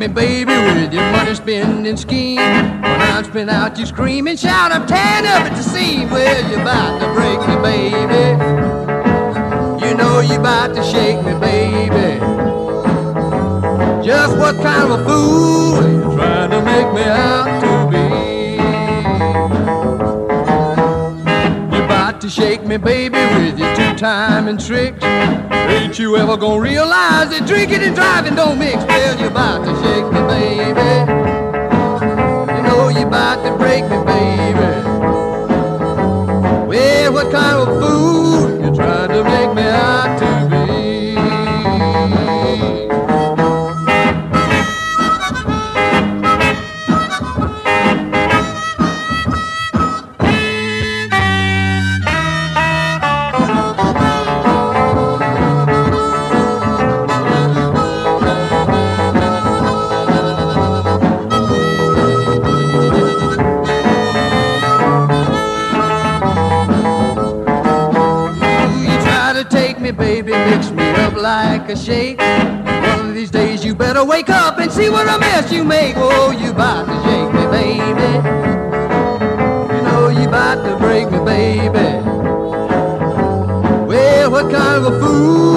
me, baby, with your money spending scheme. When I'm spin out, you scream and shout, I'm tearing up at the seam. Well, you're about to break me, baby. You know you're about to shake me, baby. Just what kind of a fool are you trying to make me out to be? You're about to shake me, baby, with your two-timing tricks. Ain't you ever gonna realize that drinking and driving don't mix? Well, you're about to shake me, baby. You know you're about to break me, baby. Well, what kind of a fool you trying to make me out to be? Baby, mix me up like a shake. One of these days you better wake up and see what a mess you make. Oh, you about to shake me, baby. You know you about to break me, baby. Well, what kind of a fool